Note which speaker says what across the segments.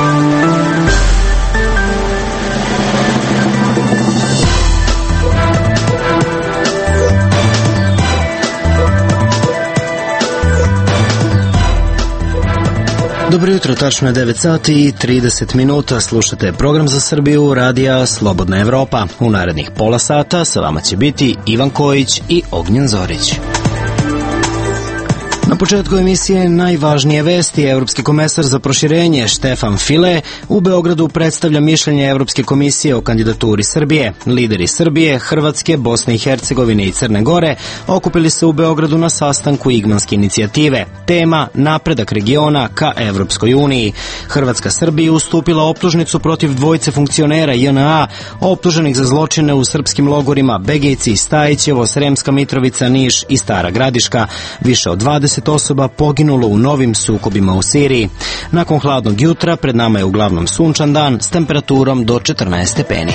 Speaker 1: Dobro jutro, tačno je 9 sati i 30 minuta. Slušate program za Srbiju radija Slobodna Evropa. U narednih pola sata sa vama će biti Ivan Kojić i Ognjen Zorić. Na početku emisije najvažnije vesti. Evropski komesar za proširenje Štefan File u Beogradu predstavlja mišljenje Evropske komisije o kandidaturi Srbije. Lideri Srbije, Hrvatske, Bosne i Hercegovine i Crne Gore okupili se u Beogradu na sastanku Igmanske inicijative. Tema napredak regiona ka Evropskoj uniji. Hrvatska Srbiji ustupila optužnicu protiv dvojice funkcionera JNA optuženih za zločine u srpskim logorima Begejci, Stajićevo, Sremska Mitrovica, Niš i Stara Gradiška. Više od 20 osoba poginulo u novim sukobima u Siriji. Nakon hladnog jutra pred nama je uglavnom sunčan dan s temperaturom do 14 stepeni.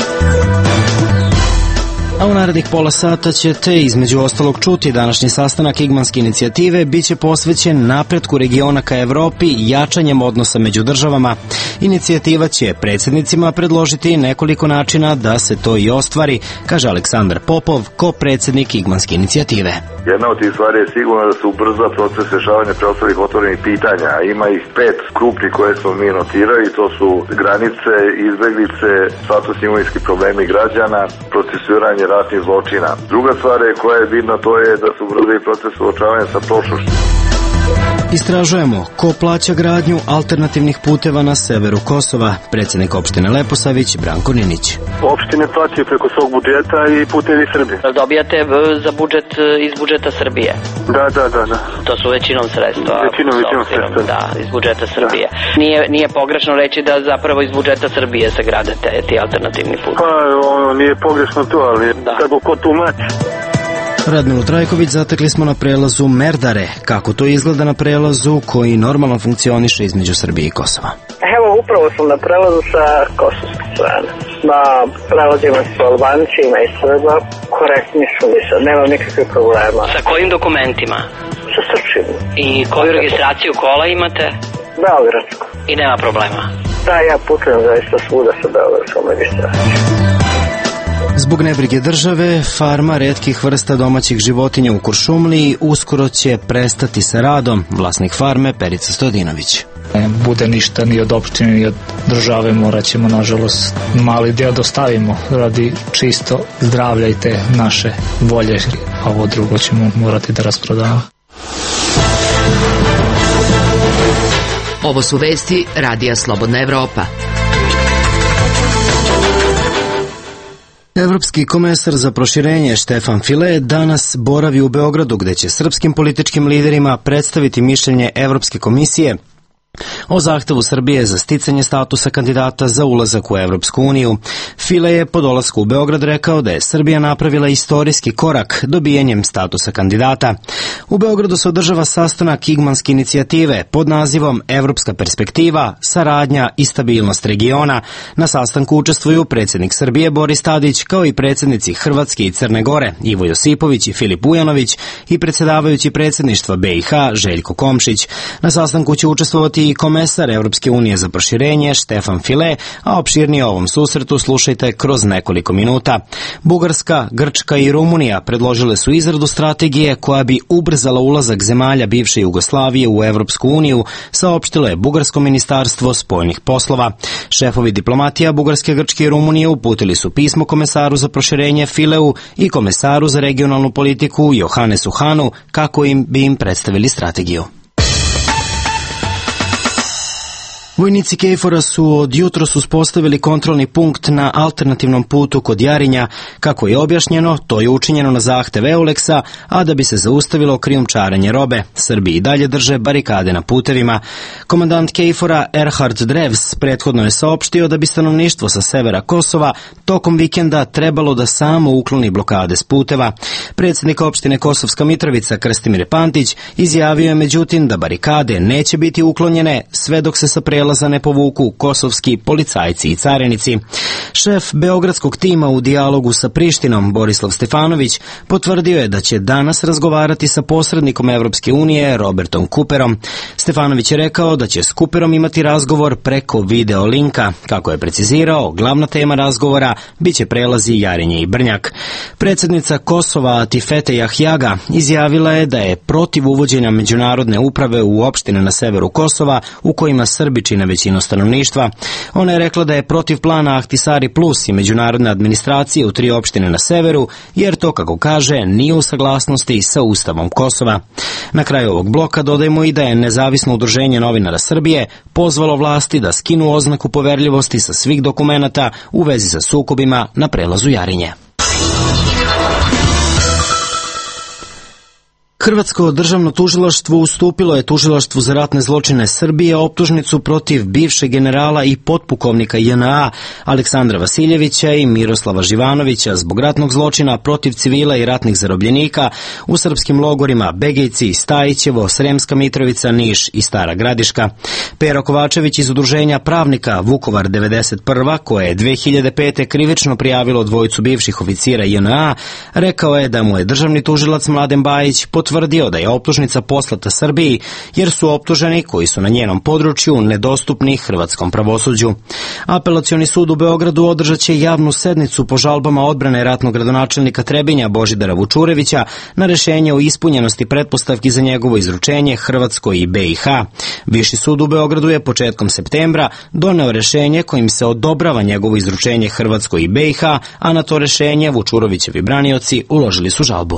Speaker 1: A u narednih pola sata ćete između ostalog čuti današnji sastanak Igmanske inicijative biće posvećen napretku regiona ka Evropi i jačanjem odnosa među državama. Inicijativa će predsjednicima predložiti nekoliko načina da se to i ostvari, kaže Aleksandar Popov, ko-predsjednik Igmanske inicijative.
Speaker 2: Jedna od tih stvari je sigurno da se ubrza proces rješavanja preostalih otvorenih pitanja, a ima ih 5 krupnih koje smo mi notirali, to su granice, izbeglice, statusni imovinski problemi građana, procesuiranje ratnih zločina. Druga stvar koja je bitna, to je da se ubrza i proces suočavanja sa prošlošću.
Speaker 1: Istražujemo ko plaća gradnju alternativnih puteva na severu Kosova. Predsjednik opštine Leposavić Branko Ninić.
Speaker 3: Opštine plaćaju preko svog budžeta i Putevi Srbije.
Speaker 4: Dobijate za budžet iz budžeta Srbije?
Speaker 3: Da.
Speaker 4: To su većinom sredstva.
Speaker 3: Većinom sredstva.
Speaker 4: Da, iz budžeta Srbije. Nije pogrešno reći da zapravo iz budžeta Srbije se grade ti alternativni put.
Speaker 3: Pa, nije pogrešno to, ali kako ko tumači.
Speaker 1: Radmilu Trajković zatekli smo na prelazu Merdare. Kako to izgleda na prelazu koji normalno funkcioniše između Srbije i Kosova?
Speaker 5: Evo, upravo sam na prelazu sa kosovske strane. Na prelazima su Albančima i Srba, korektni su mi sad, nema nikakvih problema.
Speaker 4: Sa kojim dokumentima?
Speaker 5: Sa srpskim.
Speaker 4: I koju registraciju kola imate?
Speaker 5: Beogradsku.
Speaker 4: I nema problema?
Speaker 5: Da, ja putujem zaista svuda sa beogradskom registracijom.
Speaker 1: Zbog nebrige države, farma retkih vrsta domaćih životinja u Kuršumliji uskoro će prestati sa radom. Vlasnik farme Perica Stojadinović.
Speaker 6: Ne bude ništa ni od opštine ni od države, morat ćemo nažalost mali deo dostavimo radi čisto zdravlja i te naše volje, a ovo drugo ćemo morati da rasprodamo.
Speaker 7: Ovo su vesti Radija Slobodna Evropa.
Speaker 1: Evropski komesar za proširenje Štefan File danas boravi u Beogradu gde će srpskim političkim liderima predstaviti mišljenje Evropske komisije o zahtevu Srbije za sticanje statusa kandidata za ulazak u Evropsku uniju. File je po dolasku u Beograd rekao da je Srbija napravila istorijski korak dobijanjem statusa kandidata. U Beogradu se održava sastanak Igmanske inicijative pod nazivom Evropska perspektiva, saradnja i stabilnost regiona. Na sastanku učestvuju predsjednik Srbije Boris Tadić kao i predsjednici Hrvatske i Crne Gore Ivo Josipović i Filip Ujanović i predsjedavajući predsjedništva BiH Željko Komšić. Na sastanku će učestvovati i komesar Evropske unije za proširenje Štefan File, a opširnije o ovom susretu slušajte kroz nekoliko minuta. Bugarska, Grčka i Rumunija predložile su izradu strategije koja bi ubrzala ulazak zemalja bivše Jugoslavije u Evropsku uniju, saopštilo je Bugarsko ministarstvo spoljnih poslova. Šefovi diplomatija Bugarske, Grčke i Rumunije uputili su pismo komesaru za proširenje Fileu i komesaru za regionalnu politiku Johannesu Hanu kako bi im predstavili strategiju. Vojnici KFOR-a su od jutros uspostavili kontrolni punkt na alternativnom putu kod Jarinja. Kako je objašnjeno, to je učinjeno na zahtev EULEX-a, a da bi se zaustavilo krijumčarenje robe. Srbi i dalje drže barikade na putevima. Komandant KFOR-a Erhard Drevs prethodno je saopštio da bi stanovništvo sa severa Kosova tokom vikenda trebalo da samo ukloni blokade s puteva. Predsjednik opštine Kosovska Mitrovica Krstimir Pantić izjavio je međutim da barikade neće biti uklonjene sve dok se sa prelaza ne povuku kosovski policajci i carinici. Šef beogradskog tima u dijalogu sa Prištinom, Borislav Stefanović, potvrdio je da će danas razgovarati sa posrednikom Evropske unije, Robertom Cooperom. Stefanović je rekao da će s Cooperom imati razgovor preko video linka. Kako je precizirao, glavna tema razgovora biće prelazi Jarinje i Brnjak. Predsjednica Kosova Atifete Jahjaga izjavila je da je protiv uvođenja međunarodne uprave u opštine na severu Kosova u kojima Srbi čine većinu stanovništva. Ona je rekla da je protiv plana Ahtisari Plus i međunarodne administracije u 3 opštine na severu, jer to, kako kaže, nije u saglasnosti sa Ustavom Kosova. Na kraju ovog bloka dodajemo i da je Nezavisno udruženje novinara Srbije pozvalo vlasti da skinu oznaku poverljivosti sa svih dokumenata u vezi sa sukobima na prelazu Jarinje. Hrvatsko državno tužilaštvo ustupilo je Tužilaštvu za ratne zločine Srbije optužnicu protiv bivšeg generala i potpukovnika JNA Aleksandra Vasiljevića i Miroslava Živanovića zbog ratnog zločina protiv civila i ratnih zarobljenika u srpskim logorima Begejci, Stajićevo, Sremska Mitrovica, Niš i Stara Gradiška. Pero Kovačević iz udruženja pravnika Vukovar 91. koje je 2005. krivično prijavilo dvojicu bivših oficira JNA, rekao je da mu je državni tužilac Mladen Bajić potvrdio da je optužnica poslata Srbiji jer su optuženi koji su na njenom području nedostupni hrvatskom pravosuđu. Apelacioni sud u Beogradu održat će javnu sednicu po žalbama odbrane ratnog gradonačelnika Trebinja Božidara Vučurevića na rešenje o ispunjenosti pretpostavki za njegovo izručenje Hrvatskoj i BiH. Viši sud u Beogradu je početkom septembra doneo rešenje kojim se odobrava njegovo izručenje Hrvatskoj i BiH, a na to rešenje Vučurovićevi branioci uložili su žalbu.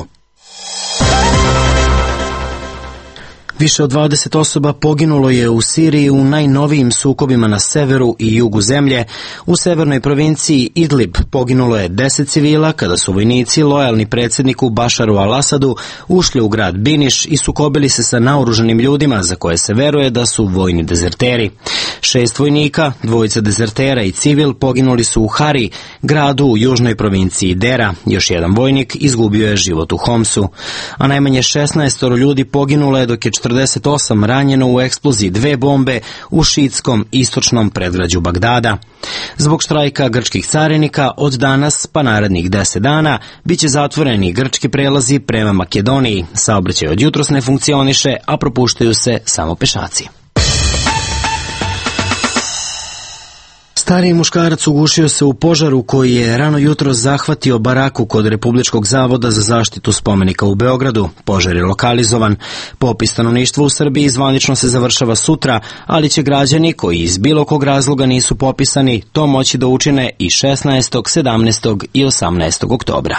Speaker 1: Više od 20 osoba poginulo je u Siriji u najnovijim sukobima na severu i jugu zemlje. U severnoj provinciji Idlib poginulo je 10 civila kada su vojnici lojalni predsjedniku Bašaru al-Asadu ušli u grad Biniš i sukobili se sa naoružanim ljudima za koje se veruje da su vojni dezerteri. 6 vojnika, 2 dezertera i civil poginuli su u Hari, gradu u južnoj provinciji Dera. Još jedan vojnik izgubio je život u Homsu. A najmanje 16 ljudi poginulo je, dok je 48 ranjeno u eksploziji 2 bombe u šiitskom istočnom predgrađu Bagdada. Zbog štrajka grčkih carinika od danas pa narednih 10 dana biće zatvoreni grčki prelazi prema Makedoniji. Saobraćaj od jutros ne funkcioniše, a propuštaju se samo pešaci. Stariji muškarac ugušio se u požaru koji je rano jutro zahvatio baraku kod Republičkog zavoda za zaštitu spomenika u Beogradu. Požar je lokalizovan. Popis stanovništva u Srbiji zvanično se završava sutra, ali će građani koji iz bilo kog razloga nisu popisani to moći da učine i 16., 17. i 18. oktobra.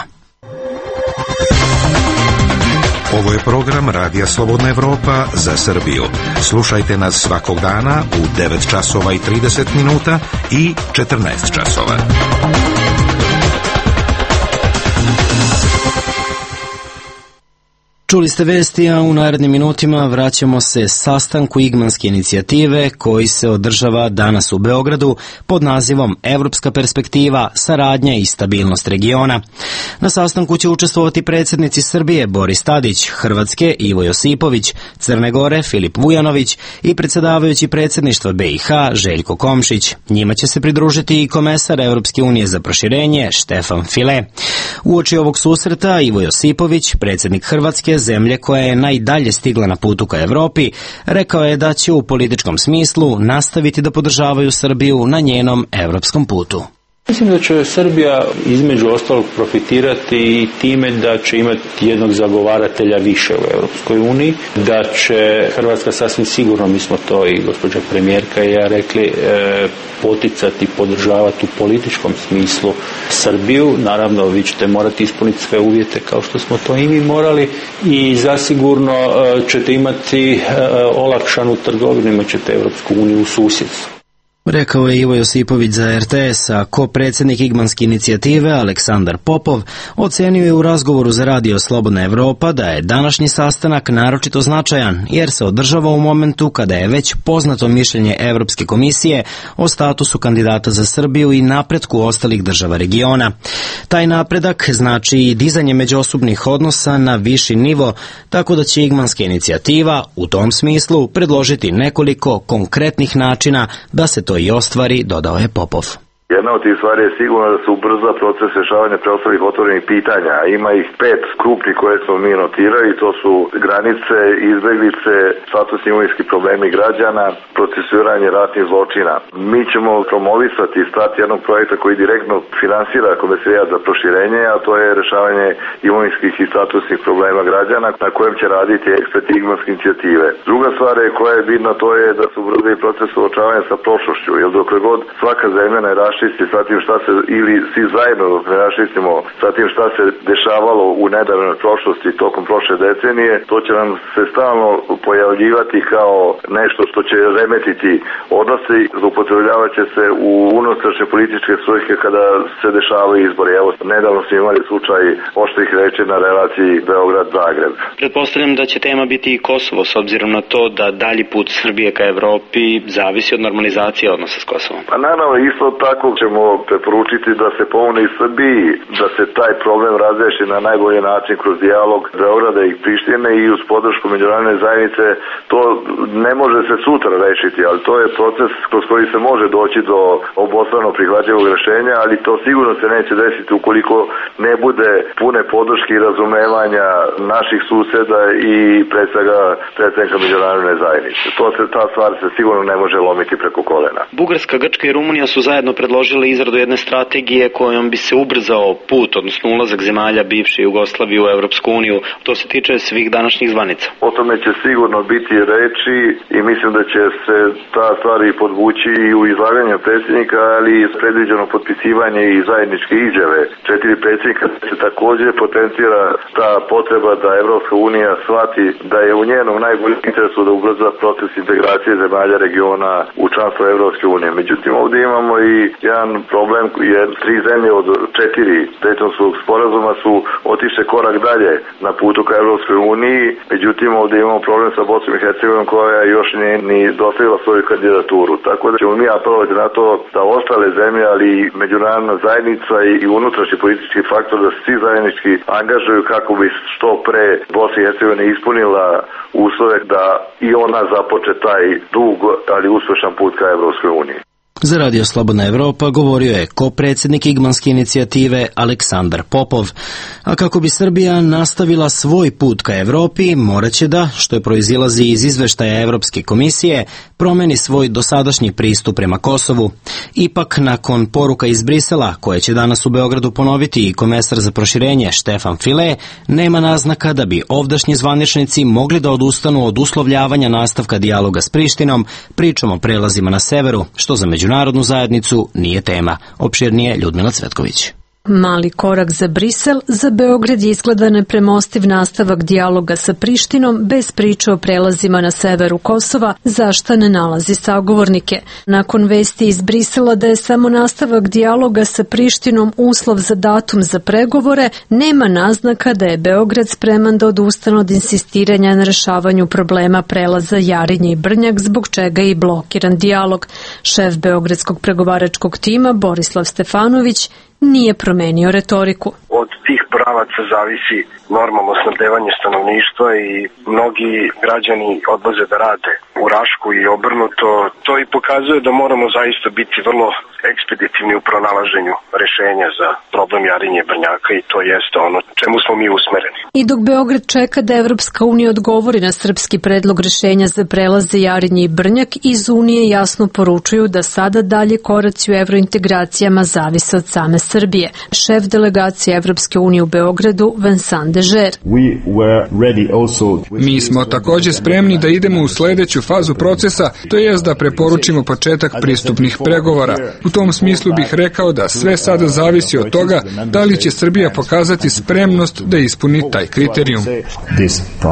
Speaker 8: Ovo je program Radija Slobodna Evropa za Srbiju. Slušajte nas svakog dana u 9 časova i 30 minuta i 14 časova.
Speaker 1: Čuli ste vesti, a u narednim minutima vraćamo se sastanku Igmanske inicijative koji se održava danas u Beogradu pod nazivom Evropska perspektiva, saradnja i stabilnost regiona. Na sastanku će učestvovati predsjednici Srbije Boris Tadić, Hrvatske Ivo Josipović, Crne Gore Filip Vujanović i predsjedavajući predsjedništva BiH Željko Komšić. Njima će se pridružiti i komesar Evropske unije za proširenje Štefan File. Uoči ovog susreta Ivo Josipović, predsjednik Hrvatske, zemlje koja je najdalje stigla na putu ka Evropi, rekao je da će u političkom smislu nastaviti da podržavaju Srbiju na njenom evropskom putu.
Speaker 9: Mislim da će Srbija između ostalog profitirati i time da će imati jednog zagovaratelja više u Europskoj uniji, da će Hrvatska sasvim sigurno, mi smo to i gospođa premijerka i ja rekli, poticati, podržavati u političkom smislu Srbiju. Naravno, vi ćete morati ispuniti sve uvjete kao što smo to i mi morali i zasigurno ćete imati olakšanu trgovinu, imat ćete Europsku uniju u susjedstvu.
Speaker 1: Rekao je Ivo Josipović za RTS, a ko-predsjednik Igmanske inicijative Aleksandar Popov ocenio je u razgovoru za Radio Slobodna Evropa da je današnji sastanak naročito značajan, jer se održava u momentu kada je već poznato mišljenje Evropske komisije o statusu kandidata za Srbiju i napretku ostalih država regiona. Taj napredak znači i dizanje međuosobnih odnosa na viši nivo, tako da će Igmanska inicijativa u tom smislu predložiti nekoliko konkretnih načina da se to i ostvari, dodao je Popov.
Speaker 2: Jedna od tih stvari je sigurno da se ubrza proces rješavanja preostalih otvorenih pitanja. Ima ih 5 krupnih koje smo mi notirali, to su granice, izbeglice, statusni imovinski problemi građana, procesuiranje ratnih zločina. Mi ćemo promovisati start jednog projekta koji direktno finansira Komesarijat za proširenje, a to je rješavanje imovinskih i statusnih problema građana na kojem će raditi eksperti Igmanske inicijative. Druga stvar je koja je bitna, to je da se ubrza i proces suočavanja sa prošlošću, jer dokle god svaka zemlja ne raščisti sa tim šta se, ili svi zajedno ne raščistimo sa tim šta se dešavalo u nedavnoj prošlosti tokom prošle decenije, to će nam se stalno pojavljivati kao nešto što će remetiti odnose, zloupotrebljavat će se u unutrašnje političke svrhe kada se dešavaju izbori. Evo, nedavno smo imali slučaj oštrih reči na relaciji Beograd-Zagreb.
Speaker 10: Pretpostavljam da će tema biti i Kosovo, s obzirom na to da dalji put Srbije ka Evropi zavisi od normalizacije odnosa s Kosovom.
Speaker 2: Pa naravno, isto tako ćemo preporučiti da se pomogne i Srbiji, da se taj problem razreši na najbolji način kroz dijalog Beograda i Prištine i uz podršku međunarodne zajednice. To ne može se sutra rešiti, ali to je proces kroz koji se može doći do obostrano prihvatljivog rešenja, ali to sigurno se neće desiti ukoliko ne bude pune podrške i razumevanja naših suseda i predstavnika međunarodne zajednice. Ta stvar se sigurno ne može lomiti preko kolena.
Speaker 10: Bugarska, Grčka i Rumunija su zajedno predložili izradu jedne strategije kojom bi se ubrzao put, odnosno ulazak zemalja bivše Jugoslavije u Evropsku uniju. To se tiče svih današnjih zvanica.
Speaker 2: O tome će sigurno biti reči i mislim da će se ta stvar i podvući i u izlaganju predsjednika, ali predviđeno potpisivanje i zajedničke izjave 4 predsjednika se također potencira ta potreba da Evropska unija shvati da je u njenom najboljem interesu da ubrza proces integracije zemalja regiona u članstvo Evropske unije. Međutim, ovdje imamo i jedan problem, jer 3 zemlje od 4 Dejtonskog sporazuma su otišle korak dalje na putu ka Evropskoj uniji, međutim ovdje imamo problem sa Bosnom i Hercegovinom koja još nije ni dostavila svoju kandidaturu. Tako da ćemo mi apelovati na to da ostale zemlje, ali i međunarodna zajednica i unutrašnji politički faktor da se svi zajednički angažuju kako bi što pre Bosna i Hercegovina ispunila uslove da i ona započe taj dug, ali uspešan put ka Evropskoj uniji.
Speaker 1: Za Radio Slobodna Evropa govorio je ko-predsjednik Igmanske inicijative Aleksandar Popov. A kako bi Srbija nastavila svoj put ka Evropi, moraće da, što je proizilazi iz izveštaja Evropske komisije, promeni svoj dosadašnji pristup prema Kosovu. Ipak, nakon poruka iz Brisela, koje će danas u Beogradu ponoviti i komesar za proširenje Štefan File, nema naznaka da bi ovdašnji zvaničnici mogli da odustanu od uslovljavanja nastavka dijaloga s Prištinom, pričom o prelazima na severu, što za međunarodnu zajednicu nije tema. Opširnije Ljudmila Cvetković.
Speaker 11: Mali korak za Brisel, za Beograd je izgleda nepremostiv nastavak dijaloga sa Prištinom bez priče o prelazima na severu Kosova, za šta ne nalazi sagovornike. Nakon vesti iz Brisela da je samo nastavak dijaloga sa Prištinom uslov za datum za pregovore, nema naznaka da je Beograd spreman da odustane od insistiranja na rešavanju problema prelaza Jarinje i Brnjak, zbog čega je i blokiran dijalog. Šef beogradskog pregovaračkog tima Borislav Stefanović nije promenio retoriku.
Speaker 12: Od tih pravaca zavisi normalno snabdevanje stanovništva i mnogi građani odlaze da rade u Rašku i obrnuto. To i pokazuje da moramo zaista biti vrlo ekspeditivni u pronalaženju rešenja za problem Jarinje i Brnjaka i to jeste ono čemu smo mi usmereni.
Speaker 11: I dok Beograd čeka da Evropska unija odgovori na srpski predlog rešenja za prelaze Jarinje i Brnjak, iz Unije jasno poručuju da sada dalje koraci u evrointegracijama zavise od same Srbije. Šef delegacije Evropske unije u Beogradu, Vincent Dežer.
Speaker 13: Mi smo također spremni da idemo u sledeću fazu procesa, to jest da preporučimo početak pristupnih pregovora. U tom smislu bih rekao da sve sada zavisi od toga da li će Srbija pokazati spremnost da ispuni taj kriterijum.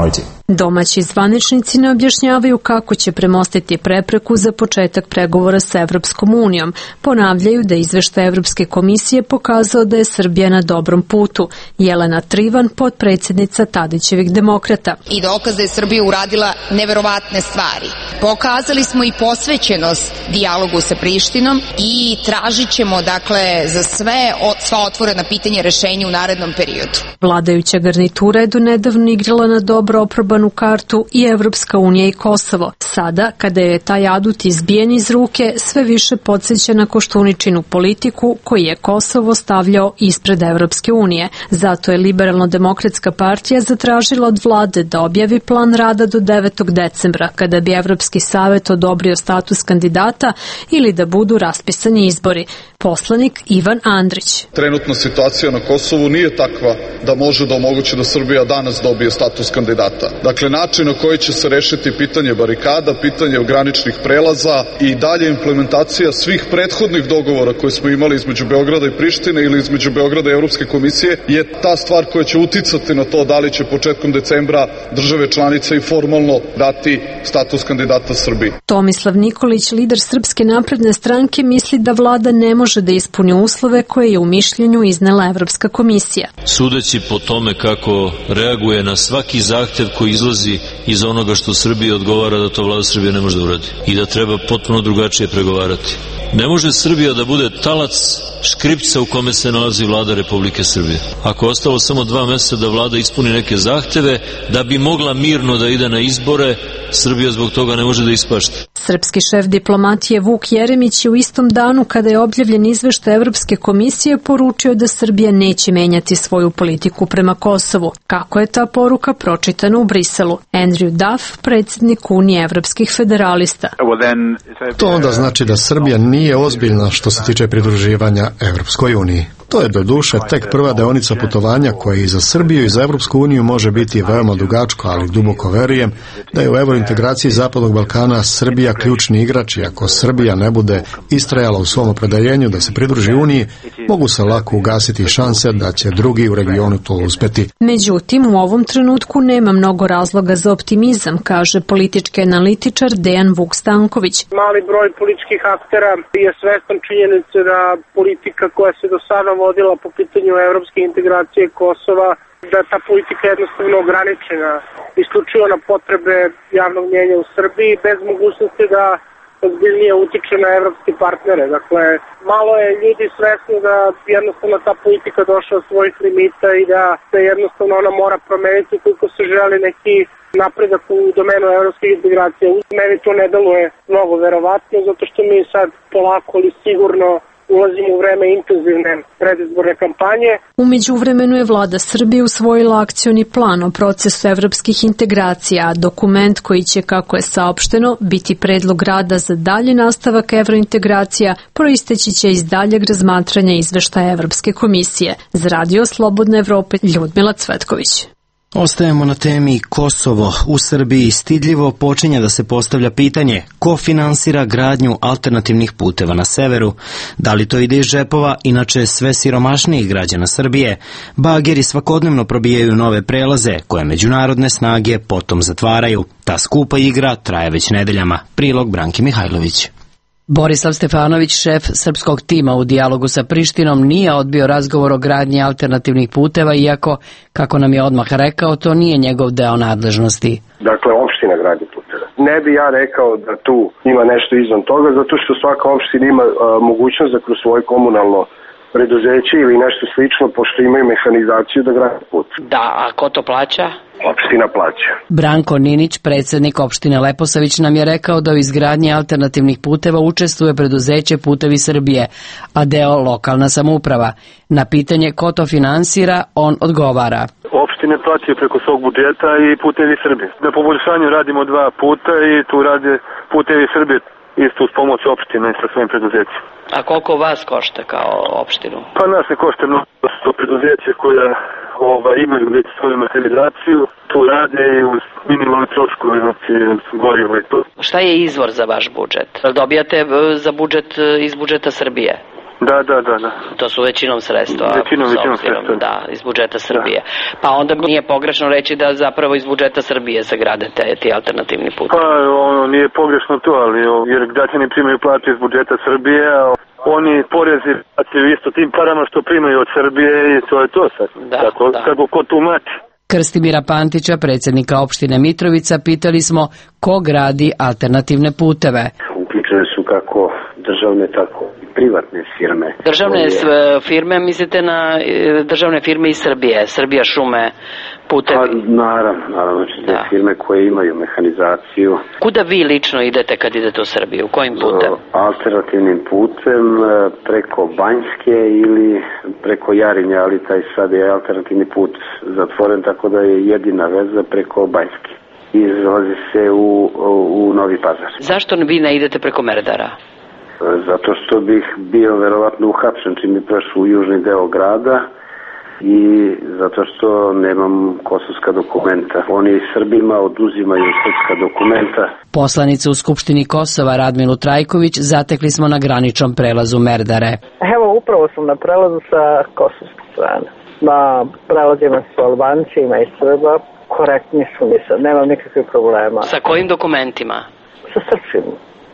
Speaker 11: Domaći zvaničnici ne objašnjavaju kako će premostiti prepreku za početak pregovora sa Evropskom unijom. Ponavljaju da izveštaj Evropske komisije pokazao da je Srbija na dobrom putu. Jelena Trivan, potpredsjednica Tadićevih demokrata.
Speaker 14: I dokaz da je Srbija uradila neverovatne stvari. Pokazali smo i posvećenost dijalogu sa Prištinom i tražit ćemo za sva otvorena pitanja rešenja u narednom periodu.
Speaker 11: Vladajuća garnitura je donedavno igrala na dobro oprobanu kartu i Evropska unija i Kosovo. Sada, kada je taj adut izbijen iz ruke, sve više podsjeća na Koštuničinu politiku koji je Kosovo stavljao ispred Evropske unije. Zato je Liberalno-demokratska partija zatražila od vlade da objavi plan rada do 9. decembra, kada bi Evropski savet odobrio status kandidata ili da budu raspisani izbori. Poslanik Ivan Andrić.
Speaker 15: Trenutna situacija na Kosovu nije takva da može da omogući da Srbija danas dobije status kandidata. Dakle, način na koji će se rešiti pitanje barikada, pitanje graničnih prelaza i dalje implementacija svih prethodnih dogovora koje smo imali između Beograda i Prištine ili između Beograda i Evropske komisije je ta stvar koja će uticati na to da li će početkom decembra države članice i formalno dati status kandidata Srbiji.
Speaker 11: Tomislav Nikolić, lider Srpske napredne stranke, misli da vlada ne može da ispuni uslove koje je u mišljenju iznela Evropska komisija.
Speaker 16: Sudeći po tome kako reaguje na svaki zahtev koji izlazi iz onoga što Srbiji odgovara, da to vlada Srbije ne može da uradi i da treba potpuno drugačije pregovarati. Ne može Srbija da bude talac škripca u kome se nalazi vlada Republike Srbije. Ako je ostalo samo 2 meseca da vlada ispuni neke zahteve, da bi mogla mirno da ide na izbore, Srbija zbog toga ne može da ispašta.
Speaker 11: Srpski šef diplomatije Vuk Jeremić je u istom danu kada je objavljen izveštaj Evropske komisije poručio da Srbija neće menjati svoju politiku prema Kosovu. Kako je ta poruka pročitana u Briselu? Andrew Duff, predsjednik Unije evropskih federalista.
Speaker 17: To onda znači da Srbija nije ozbiljna što se tiče pridruživanja Evropskoj uniji. To je do duše tek prva deonica putovanja koja i za Srbiju i za Evropsku uniju može biti veoma dugačko, ali duboko verujem da je u evrointegraciji Zapadnog Balkana Srbija ključni igrač i ako Srbija ne bude istrajala u svom opredeljenju da se pridruži Uniji, mogu se lako ugasiti šanse da će drugi u regionu to uspeti.
Speaker 11: Međutim, u ovom trenutku nema mnogo razloga za optimizam, kaže politički analitičar Dejan Vuk Stanković.
Speaker 3: Mali broj političkih aktera je svestan činjenice da politika koja se do sada vodila po pitanju evropske integracije Kosova, da ta politika je jednostavno ograničena isključivo na potrebe javnog mnjenja u Srbiji, bez mogućnosti da ozbiljnije utiče na evropske partnere. Dakle, malo je ljudi svesno da jednostavno ta politika došla od svojih limita i da se jednostavno ona mora promeniti koliko se želi neki napredak u domenu evropskih integracija. Meni to ne deluje mnogo verovatno, zato što mi sad polako ali sigurno ulazimo u vreme intenzivne predizborne kampanje.
Speaker 11: U međuvremenu je vlada Srbije usvojila akcioni plan o procesu evropskih integracija, a dokument koji će, kako je saopšteno, biti predlog rada za dalji nastavak evrointegracija proisteći će iz daljeg razmatranja izveštaja Evropske komisije. Za Radio Slobodne Evrope, Ljudmila Cvetković.
Speaker 1: Ostajemo na temi Kosovo. U Srbiji stidljivo počinje da se postavlja pitanje ko finansira gradnju alternativnih puteva na severu. Da li to ide iz džepova, inače sve siromašnijih građana Srbije? Bageri svakodnevno probijaju nove prelaze koje međunarodne snage potom zatvaraju. Ta skupa igra traje već nedeljama. Prilog Branki Mihajlović.
Speaker 18: Borislav Stefanović, šef srpskog tima u dijalogu sa Prištinom, nije odbio razgovor o gradnji alternativnih puteva, iako, kako nam je odmah rekao, to nije njegov deo nadležnosti.
Speaker 12: Dakle, opština gradi puteve. Ne bi ja rekao da tu ima nešto izvan toga, zato što svaka opština ima mogućnost da kroz svoje komunalno preduzeće ili nešto slično, pošto imaju mehanizaciju da gradi put.
Speaker 4: Da, a ko to plaća?
Speaker 12: Opština plaća.
Speaker 18: Branko Ninić, predsjednik opštine Leposavić, nam je rekao da u izgradnji alternativnih puteva učestvuje preduzeće Putevi Srbije, a deo lokalna samouprava. Na pitanje ko to finansira, on odgovara.
Speaker 3: Opštine plaćaju preko svog budžeta i Putevi Srbije. Na poboljšanju radimo 2 puta i tu rade Putevi Srbije isto uz pomoć opštine sa svojim preduzećima.
Speaker 4: A koliko vas košta kao opštinu?
Speaker 3: Pa nas ne košta mnogo, to preduzeće koja imaju već svoju mehanizaciju, tu rade i uz minimalne troškove, znači gorivo i to.
Speaker 4: Šta je izvor za vaš budžet? Dobijate za budžet iz budžeta Srbije?
Speaker 19: Da.
Speaker 4: To su većinom sredstva.
Speaker 19: Većinom sredstva.
Speaker 4: Da, iz budžeta Srbije. Da. Pa onda nije pogrešno reći da zapravo iz budžeta Srbije se grade ti alternativni put.
Speaker 19: Pa nije pogrešno to, ali jer građani primaju plate iz budžeta Srbije, a oni porezi plaćaju isto tim parama što primaju od Srbije i to je to sad. Kako ko tumači.
Speaker 18: Krstimira Pantića, predsjednika opštine Mitrovica, pitali smo ko gradi alternativne puteve.
Speaker 20: Uključene su kako državne, tako i privatne firme.
Speaker 4: Državne firme, mislite na državne firme iz Srbije, Srbija šume, putevi?
Speaker 20: Pa, naravno, znači firme koje imaju mehanizaciju.
Speaker 4: Kuda vi lično idete kad idete u Srbiju? Kojim putem?
Speaker 20: Alternativnim putem, preko Banjske ili preko Jarinja, ali taj sad je alternativni put zatvoren, tako da je jedina veza preko Banjske. Izlazi se u Novi Pazar.
Speaker 4: Zašto vi ne idete preko Merdara?
Speaker 20: Zato što bih bio verovatno uhapšen čim je prošao u južni deo grada i zato što nemam kosovska dokumenta. Oni Srbima oduzimaju srpska dokumenta.
Speaker 18: Poslanicu u Skupštini Kosova Radmilu Trajković zatekli smo na graničnom prelazu Merdare.
Speaker 5: Evo, upravo sam na prelazu sa kosovske strane. Na prelazima su Albancima i Srba, korektni su mi sad, nemam nikakvih problema.
Speaker 4: Sa kojim dokumentima?
Speaker 5: Sa srpskim.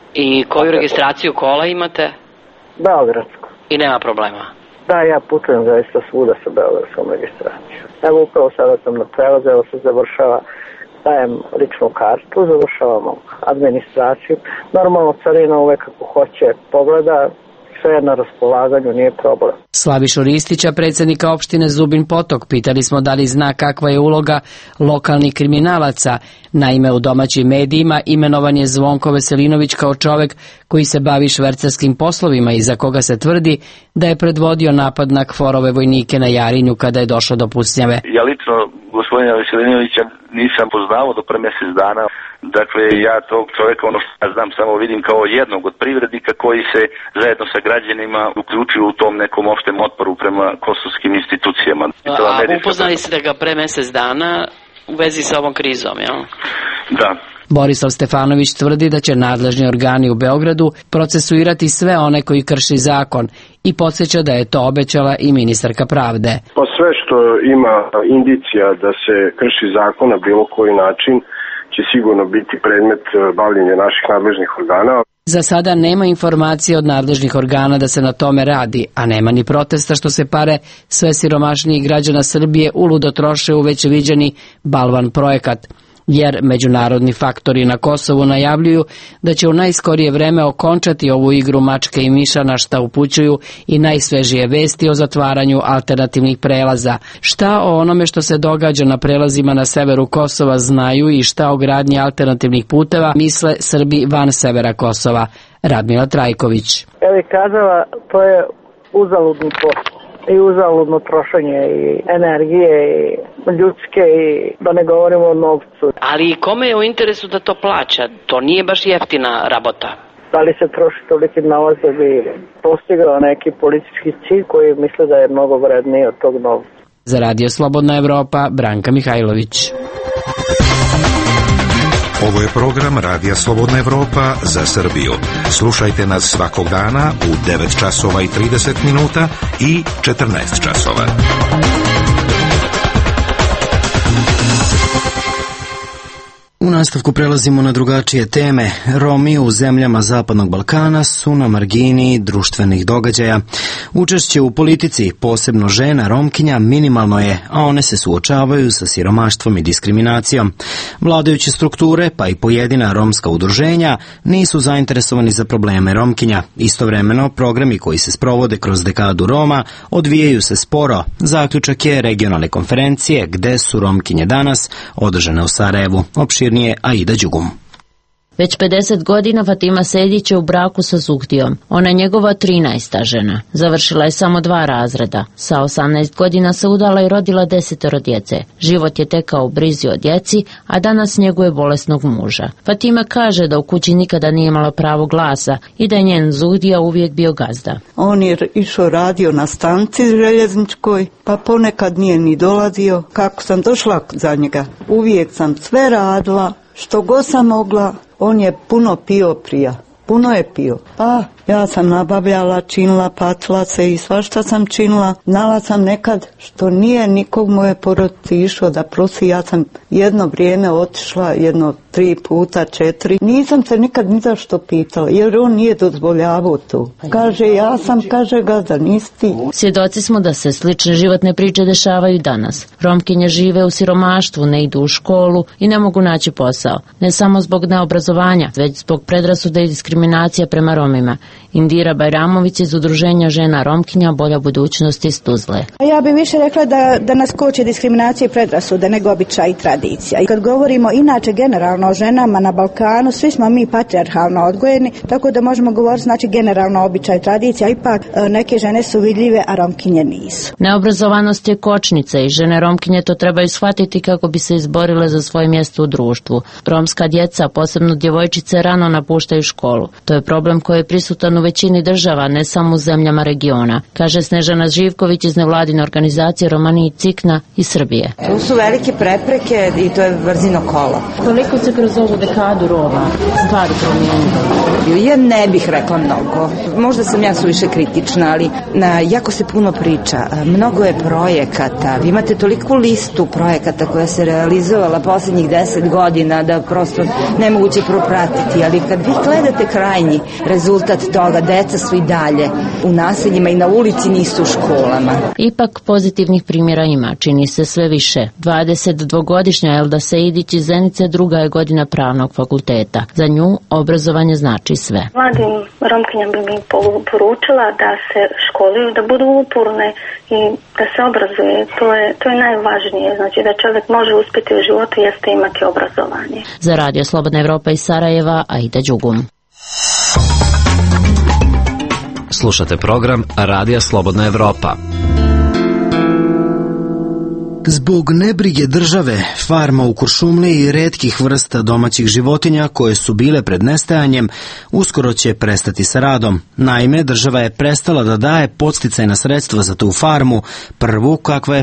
Speaker 4: I koju registraciju kola imate?
Speaker 5: Beogradsku.
Speaker 4: I nema problema?
Speaker 5: Da, ja putujem zaista svuda sa beogradskom registracijom. Evo upravo sada sam na prelazu, evo se završava, dajem ličnu kartu, završavamo administraciju. Normalno carina uvek ako hoće pogleda, sve je na raspolaganju, nije problem.
Speaker 18: Slavišu Ristića, predsjednika opštine Zubin Potok, pitali smo da li zna kakva je uloga lokalnih kriminalaca. Naime, u domaćim medijima imenovan je Zvonko Veselinović kao čovek koji se bavi švercarskim poslovima i za koga se tvrdi da je predvodio napad na KFOR-ove vojnike na Jarinju kada je došlo do pucnjave.
Speaker 21: Ja lično gospodina Veselinovića nisam poznao do pre mjesec dana. Dakle, ja tog čovjeka, ono što ja znam, samo vidim kao jednog od privrednika koji se zajedno sa građanima uključuju u tom nekom opštem otporu prema kosovskim institucijama.
Speaker 4: A upoznali ste ga pre mjesec dana u vezi sa ovom krizom, jel?
Speaker 21: Da.
Speaker 18: Borislav Stefanović tvrdi da će nadležni organi u Beogradu procesuirati sve one koji krši zakon i podsjeća da je to obećala i ministarka pravde.
Speaker 12: Pa sve što ima indicija da se krši zakon na bilo koji način će sigurno biti predmet bavljenja naših nadležnih organa.
Speaker 18: Za sada nema informacije od nadležnih organa da se na tome radi, a nema ni protesta što se pare sve siromašnijih građana Srbije uludo troše u već viđeni balvan projekat. Jer međunarodni faktori na Kosovu najavljuju da će u najskorije vreme okončati ovu igru mačke i miša, na šta upućuju i najsvežije vesti o zatvaranju alternativnih prelaza. Šta o onome što se događa na prelazima na severu Kosova znaju i šta o gradnji alternativnih puteva misle Srbi van severa Kosova? Radmila Trajković.
Speaker 5: Ja bih kazala, to je uzaludni posao. I uzaludno trošenje i energije i ljudske i da ne govorimo o novcu.
Speaker 4: Ali kome je u interesu da to plaća? To nije baš jeftina rabota.
Speaker 5: Da li se troši toliki novac da bi postigao neki politički cilj koji misle da je mnogo vredniji od tog novca?
Speaker 18: Za Radio Slobodna Evropa, Branka Mihajlović.
Speaker 8: Ovo je program Radija Slobodna Evropa za Srbiju. Slušajte nas svakog dana u 9 časova i 30 minuta i 14 časova.
Speaker 1: U nastavku prelazimo na drugačije teme. Romi u zemljama Zapadnog Balkana su na margini društvenih događaja. Učešće u politici, posebno žena Romkinja, minimalno je, a one se suočavaju sa siromaštvom i diskriminacijom. Vladajuće strukture, pa i pojedina romska udruženja, nisu zainteresovani za probleme Romkinja. Istovremeno, programi koji se sprovode kroz dekadu Roma odvijaju se sporo. Zaključak je regionalne konferencije Gde su Romkinje danas, održane u Sarajevu. Opširnije Aida Đugum.
Speaker 22: Već 50 godina Fatima Sedić je u braku sa Zuhdijom. Ona je njegova 13. žena. Završila je samo 2 razreda. Sa 18 godina se udala i rodila 10 djece. Život je tekao u brizi o djeci, a danas njeguje bolesnog muža. Fatima kaže da u kući nikada nije imala pravo glasa i da je njen Zuhdija uvijek bio gazda.
Speaker 23: On je išao radio na stanci željezničkoj, pa ponekad nije ni dolazio. Kako sam došla za njega, uvijek sam sve radila, što god sam mogla. On je puno pio prija. puno je pio. Pa ja sam nabavljala, činila, patila se i svašta sam činila. Znala sam nekad što nije nikog moje porodice išao da prosi. Ja sam jedno vrijeme otišla, 3 puta, 4. Nisam se nikad ni za što pitala, jer on nije dozvoljavao to. Kaže, ja sam, kaže gazda, nisi ti.
Speaker 22: Svjedoci smo da se slične životne priče dešavaju danas. Romkinje žive u siromaštvu, ne idu u školu i ne mogu naći posao. Ne samo zbog neobrazovanja, već zbog predrasuda i diskriminacija prema Romima. Indira Bajramović iz Udruženja žena Romkinja Bolja budućnost iz Tuzle.
Speaker 6: Ja bih više rekla da nas koče diskriminacija i predrasuda nego običaj i tradicija. I kad govorimo inače generalno o ženama na Balkanu, svi smo mi patrijarhalno odgojeni, tako da možemo govoriti znači generalno običaj i tradicija, ipak neke žene su vidljive, a Romkinje nisu.
Speaker 22: Neobrazovanost je kočnica i žene Romkinje to trebaju shvatiti kako bi se izborile za svoje mjesto u društvu. Romska djeca, posebno djevojčice, rano napuštaju školu. To je problem koji je prisutan u većini država, ne samo u zemljama regiona, kaže Snežana Živković iz nevladine organizacije Romani i Cikna iz Srbije.
Speaker 7: Tu su velike prepreke i to je brzino kolo.
Speaker 22: Koliko se kroz ovu dekadu Roma stvari promijenilo?
Speaker 7: Ja ne bih rekla mnogo. Možda sam ja suviše kritična, ali jako se puno priča. Mnogo je projekata. Vi imate toliku listu projekata koja se realizovala posljednjih 10 godina da prosto nemoguće propratiti, ali kad vi gledate krajnji rezultat toga, deca su i dalje u naseljima i na ulici, nisu u školama.
Speaker 22: Ipak pozitivnih primjera ima, čini se sve više. 22-godišnja Elda Sejdić iz Zenice druga je godina pravnog fakulteta. Za nju obrazovanje znači sve.
Speaker 9: Mladim Romkinjama bi mi poručila da se školuju, da budu uporne i da se obrazuje. To je najvažnije. Znači da čovjek može uspjeti u životu jeste imati obrazovanje.
Speaker 22: Za Radio Slobodna Evropa iz Sarajeva, Aida Đugum.
Speaker 24: Slušate program Radija Slobodna Evropa.
Speaker 1: Zbog nebrige države, farma u Kuršumliji i retkih vrsta domaćih životinja koje su bile pred nestajanjem, uskoro će prestati sa radom. Naime, država je prestala da daje podsticajna sredstva za tu farmu, prvu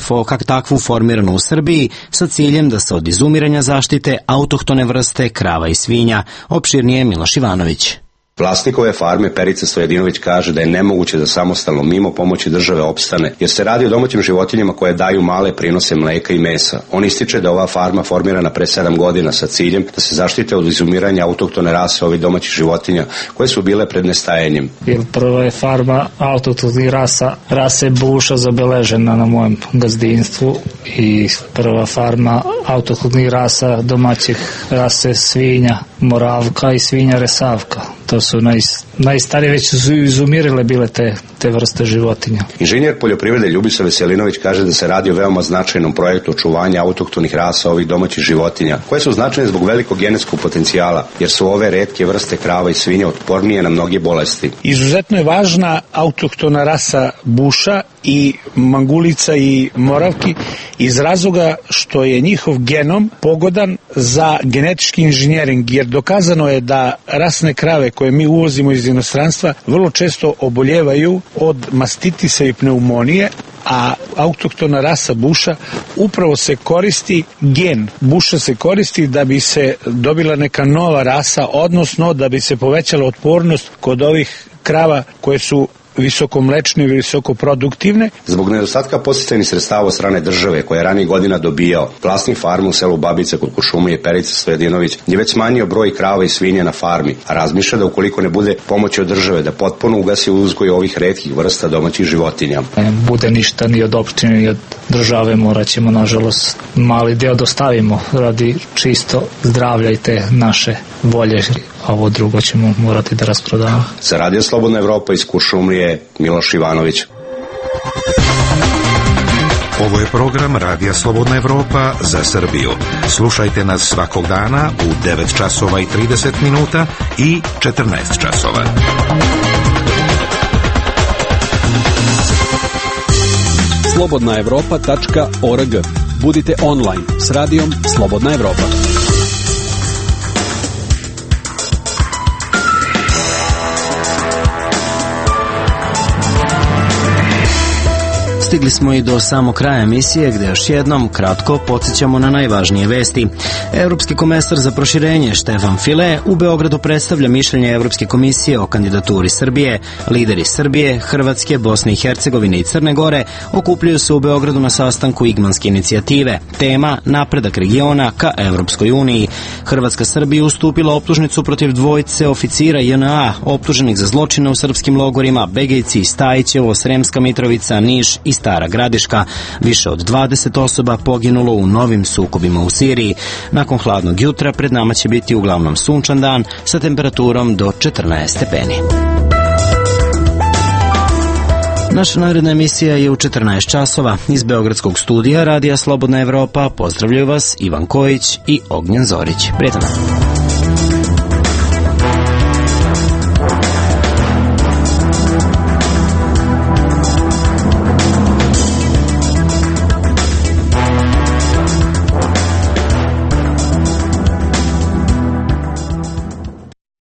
Speaker 1: takvu formiranu u Srbiji, sa ciljem da se od izumiranja zaštite autohtone vrste krava i svinja. Opširnije Miloš Ivanović.
Speaker 25: Vlasnik ove farme Perica Stojedinović kaže da je nemoguće da samostalno mimo pomoći države opstane, jer se radi o domaćim životinjama koje daju male prinose mleka i mesa. On ističe da ova farma formirana pre 7 godina sa ciljem da se zaštite od izumiranja autohtone rase ovih domaćih životinja koje su bile pred nestajanjem.
Speaker 26: Prva je farma autohtonih rase buša zabeležena na mojem gazdinstvu i prva farma autohtonih rasa domaćih rase svinja Moravka i svinja Resavka. To su najstarije, već su izumirile bile te vrste životinja.
Speaker 25: Inženjer poljoprivrede Ljubica Veselinović kaže da se radi o veoma značajnom projektu očuvanja autohtonih rasa ovih domaćih životinja, koje su značajne zbog velikog genetskog potencijala, jer su ove retke vrste krava i svinja otpornije na mnoge bolesti.
Speaker 27: Izuzetno je važna autohtona rasa buša i mangulica i moravki iz razloga što je njihov genom pogodan za genetički inženjering, jer dokazano je da rasne krave koje mi uvozimo iz inostranstva vrlo često oboljevaju od mastitisa i pneumonije, a autohtona rasa buša upravo se koristi, gen buša se koristi da bi se dobila neka nova rasa, odnosno da bi se povećala otpornost kod ovih krava koje su visokomlečne i visokoproduktivne.
Speaker 25: Zbog nedostatka podsticajnih sredstava od strane države koje je ranijih godina dobijao, vlasnik farme u selu Babice kod Kuršumlije Perica Stojedinović je već smanjio broj krava i svinja na farmi, a razmišlja da ukoliko ne bude pomoći od države da potpuno ugasi uzgoj ovih retkih vrsta domaćih životinja.
Speaker 26: Ne bude ništa ni od opštine ni od države, morat ćemo nažalost mali deo dostavimo radi čisto zdravlja i te naše volje. Ovo drugo ćemo morati da rasprodamo.
Speaker 25: Za Radio Slobodna Evropa iz Kuršumlije, Miloš Ivanović.
Speaker 8: Ovo je program Radija Slobodna Evropa za Srbiju. Slušajte nas svakog dana u 9 časova i 30 minuta i 14 časova.
Speaker 28: slobodnaevropa.org. Budite online s radijom Slobodna Evropa.
Speaker 1: Stigli smo i do samog kraja emisije gde još jednom kratko podsjećamo na najvažnije vesti. Evropski komesar za proširenje Štefan File u Beogradu predstavlja mišljenje Evropske komisije o kandidaturi Srbije. Lideri Srbije, Hrvatske, Bosne i Hercegovine i Crne Gore okupljaju se u Beogradu na sastanku Igmanske inicijative. Tema: napredak regiona ka Evropskoj uniji. Hrvatska Srbija ustupila optužnicu protiv dvojice oficira JNA optuženih za zločine u srpskim logorima Begejci, Stajićevo, Sremska Mitrovica, Niš i Stara Gradiška. Više od 20 osoba poginulo u novim sukobima u Siriji. Nakon hladnog jutra pred nama će biti uglavnom sunčan dan sa temperaturom do 14 stepeni. Naša naredna emisija je u 14 časova. Iz Beogradskog studija Radija Slobodna Evropa pozdravljaju vas Ivan Kojić i Ognjen Zorić. Prijetan dan.